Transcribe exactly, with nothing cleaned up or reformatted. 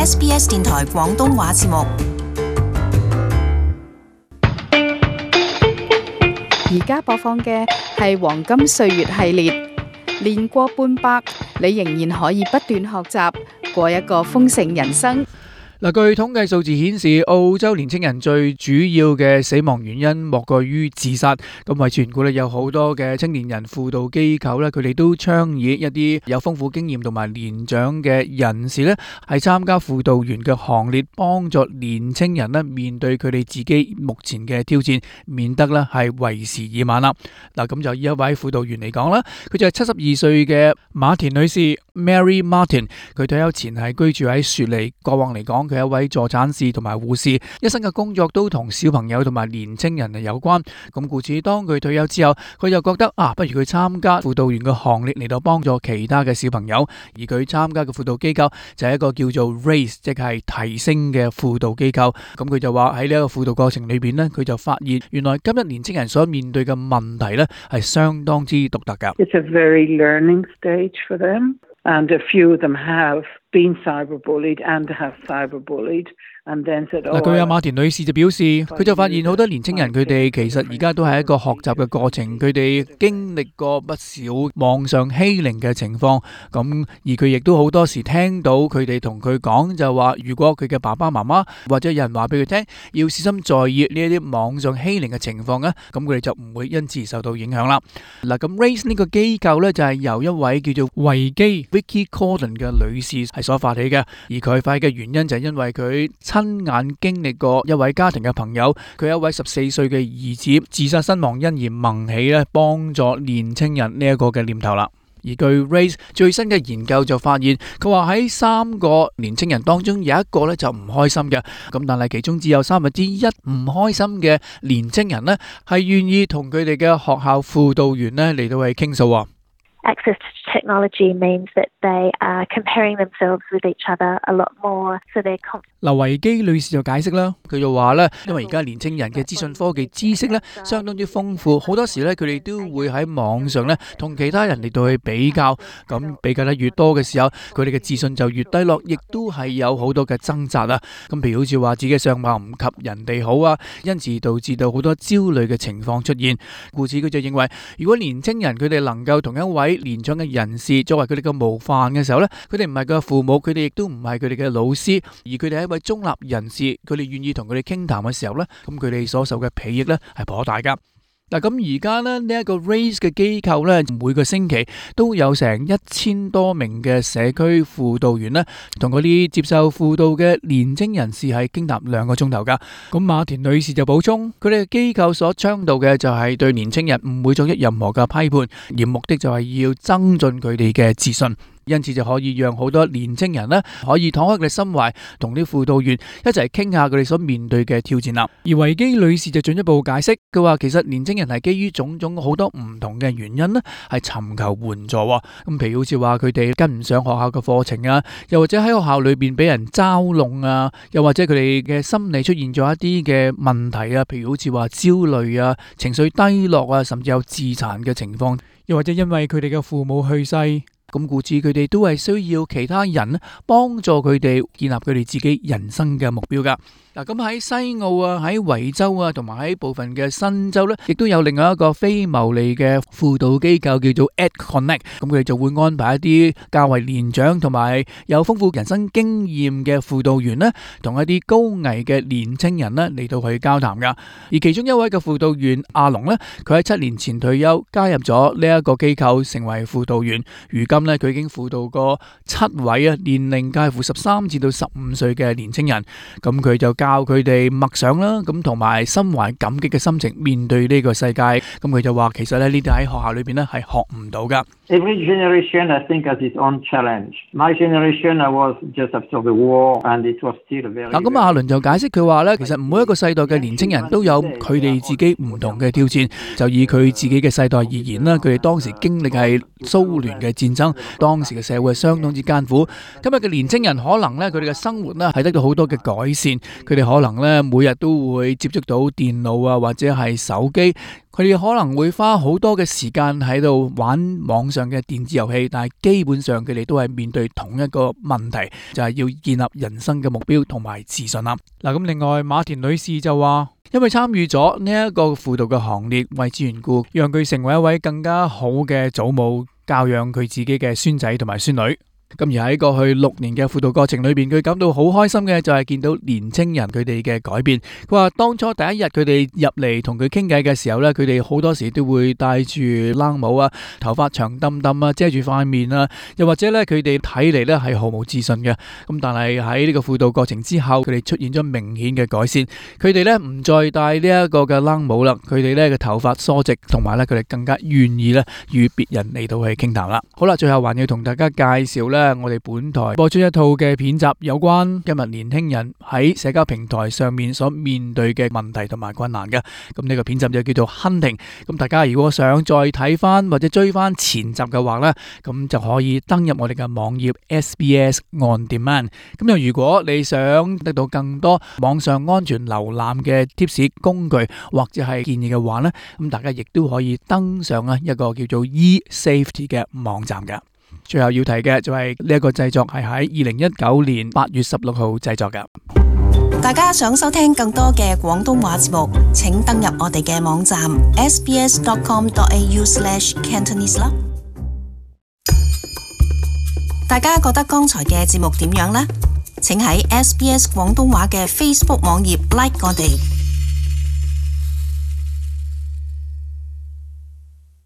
S B S 電台廣東話節目。 而家播放嘅係黃金歲月系列，年過半百，你仍然可以不斷學習，過一個豐盛人生。 嗱，據統計數字顯示，澳洲年青人最主要嘅死亡原因莫過於自殺。咁為全國咧有好多嘅青年人輔導機構咧，佢哋都倡議一啲有豐富經驗同埋年長嘅人士咧，係參加輔導員嘅行列，幫助年青人咧面對佢哋自己目前嘅挑戰，免得咧係為時已晚啦。嗱，咁就以一位輔導員嚟講啦，佢就係七十二歲嘅馬田女士 Mary Martin， 佢退休前係居住喺雪梨，過往嚟講，佢係一位助產士同埋護士，一生嘅工作都同小朋友同埋年青人係有關。咁故此，當佢退休之後，佢就覺得啊，不如佢參加輔導員嘅行列嚟到幫助其他嘅小朋友。而佢參加嘅輔導機構就係一個叫做 Raise， 即係提升嘅輔導機構。咁佢就話喺呢一個輔導過程裏邊呢，佢就發現原來今日年青人所面對嘅問題呢係相當之獨特㗎。 It's a very learning stage for them, and a few of them have been cyberbullied and have cyberbullied and then said, oh, 嗱，據阿馬田女士就表示，佢就發現好多年青人佢哋其實而家都係一個學習嘅過程，佢哋經歷過不少網上欺凌嘅情況，咁而佢亦都好多時聽到佢哋同佢講就話，如果佢嘅爸爸媽媽或者有人話俾佢聽要小心在意呢一啲網上欺凌嘅情況咧，咁佢哋就唔會因此受到影響啦。嗱，咁 Raise 呢個機構咧就係由一位叫做維基 Vicky Corden 嘅女士係所發起嘅，而佢發起嘅原因就係因為佢親眼經歷過一位家庭嘅朋友，佢一位十四歲嘅兒子自殺身亡，因而萌起咧幫助年青人呢一個嘅念頭啦。而據 Raise 最新嘅研究就發現，佢話喺三個年青人當中有一個咧就唔開心嘅，咁但係其中只有三分之一唔開心嘅年青人呢係願意同佢哋嘅學校輔導員呢嚟到去傾訴。 Access to technology means that they are comparing themselves with each other a lot more, so they're confident. 嗱，維基女士就解釋啦，佢就話咧，因為而家年青人嘅資訊科技知識咧相當之豐富，好多時咧佢哋都會喺網上咧同其他人嚟到去比較，咁比較得越多嘅時候，佢哋嘅自信就越低落，亦都係有好多嘅掙扎啊。咁譬如好似話自己嘅相貌唔及人哋好啊，因此導致到好多焦慮嘅情況出現。故此佢就認為，如果年青人佢哋能夠同一位年長嘅人士作為佢哋嘅模範嘅時候咧，佢哋唔係佢嘅父母，佢哋亦都唔係佢哋嘅老師，而佢哋係一位中立人士，佢哋願意同佢哋傾談嘅時候咧，咁佢哋所受嘅裨益咧係頗大噶。嗱，咁而家咧呢一個 Raise 嘅機構咧，每個星期都有成一千多名嘅社區輔導員咧，同嗰啲接受輔導嘅年青人士係傾談兩個鐘頭噶。咁馬田女士就補充，佢哋嘅機構所倡導嘅就係對年青人唔會作出任何嘅批判，而目的就係要增進佢哋嘅自信。因此就可以讓好多年青人咧可以敞開佢哋心懷，同啲輔導員一齊傾下佢哋所面對嘅挑戰啦。而維基女士就進一步解釋，佢話其實年青人係基於種種好多唔同嘅原因咧，係尋求援助。咁譬如好似話佢哋跟唔上學校嘅課程啊，又或者喺學校裏邊俾人嘲弄啊，又或者佢哋嘅心理出現咗一啲嘅問題啊，譬如好似話焦慮啊、情緒低落啊，甚至有自殘嘅情況，又或者因為佢哋嘅父母去世。咁故此佢哋都係需要其他人幫助佢哋建立佢哋自己人生嘅目標噶。嗱，咁喺西澳啊、喺維州啊，同埋喺部分嘅新州咧，亦都有另外一個非牟利嘅輔導機構叫做 EdConnect。咁佢哋就會安排一啲較為年長同埋有豐富人生經驗嘅輔導員咧，同一啲高危嘅年青人咧嚟到去交談噶。而其中一位嘅輔導員阿龍咧，佢喺七年前退休，加入咗呢一個機構成為輔導員。如今咧，佢已經輔導過七位啊，年齡介乎十三至到十五歲嘅年青人。咁佢就教佢哋默想啦，咁同埋心懷感激嘅心情面對呢個世界。咁佢就話，其實咧呢啲喺學校裏邊咧係學唔到噶。 Every generation, I think, has its own challenge. My generation, I was just after the war, and it was still very. 嗱，咁阿倫就解釋佢話咧，其實每一個世代嘅年青人都有佢哋自己唔同嘅挑戰。就以佢自己嘅世代而言啦，佢哋當時經歷係蘇聯嘅戰爭，當時嘅社會係相當之艱苦。今日嘅年青人可能咧，佢哋嘅生活咧係得到好多嘅改善，佢哋可能咧每日都會接觸到電腦啊，或者係手機。 佢哋可能會花好多嘅時間喺度玩網上嘅電子遊戲，但係基本上佢哋都係面對同一個問題，就係要建立人生嘅目標同埋自信啦。嗱，咁另外馬田女士就話，因為參與咗呢一個輔導嘅行列，為之緣故，讓佢成為一位更加好嘅祖母，教養佢自己嘅孫仔同埋孫女。咁而喺過去六年嘅輔導過程裏邊，佢感到好開心嘅就係見到年青人佢哋嘅改變。佢話當初第一日佢哋入嚟同佢傾偈嘅時候呢，佢哋好多時都會戴住冷帽啊，頭髮長揼揼啊，遮住塊面啊，又或者呢，佢哋睇嚟呢係毫無自信嘅。咁但係喺呢個輔導過程之後，佢哋出現咗明顯嘅改善。佢哋呢唔再戴呢一個嘅冷帽啦，佢哋呢嘅頭髮梳直，同埋呢佢哋更加願意呢與別人嚟到去傾談啦。好啦，最後還要同大家介紹呢。我哋本台播出一套嘅片集，有關今日年輕人喺社交平台上面所面對嘅問題同埋困難嘅。咁呢個片集就叫做 Hunting。咁大家如果想再睇翻或者追翻前集嘅話呢，咁就可以登入我哋嘅網頁 S B S On Demand。咁又如果你想得到更多網上安全瀏覽嘅貼士工具或者係建議嘅話呢，咁大家亦都可以登上啊一個叫做 eSafety 嘅網站嘅。最後要提嘅就係呢一個製作係喺二零一九年八月十六號製作嘅。 大家想收聽更多嘅廣東話節目，請登入我哋嘅網站 s b s dot com dot a u slash cantonese 啦。大家覺得剛才嘅節目點樣呢？請喺 S B S 廣東話嘅 Facebook 網頁 like 我哋。